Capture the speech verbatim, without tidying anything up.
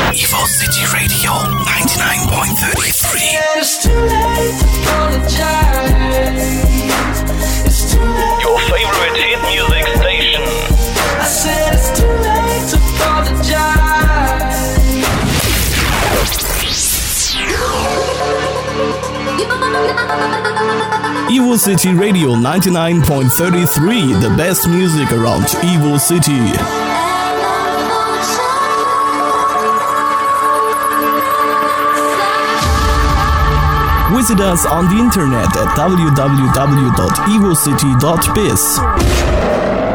Evil City Radio ninety-nine point three three. It's too late to apologize. It's too late. Your favorite hit music station. I said it's too late to apologize. Evil City Radio ninety-nine point three three, the best music around Evil City. Visit us on the internet at w w w dot evil city dot biz.